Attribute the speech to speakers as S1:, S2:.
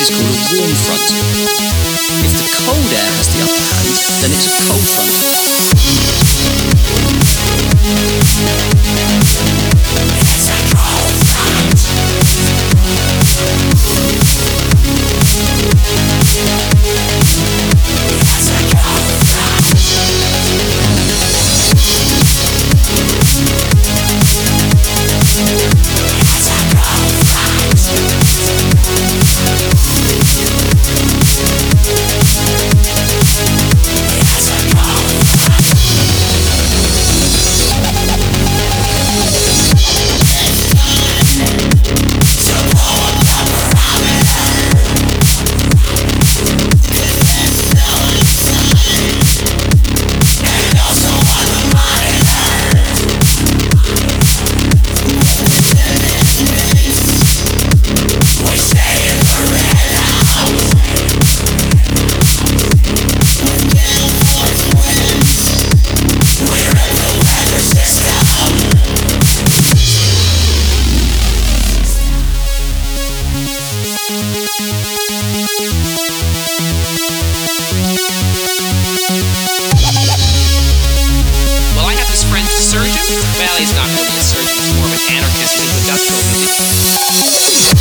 S1: is called a warm front. If the cold air has the upper hand, then it's a cold front. It's a cold front. It's a cold front. It's a cold front. Well, he's not really a surgeon, he's more of an anarchist into industrial music.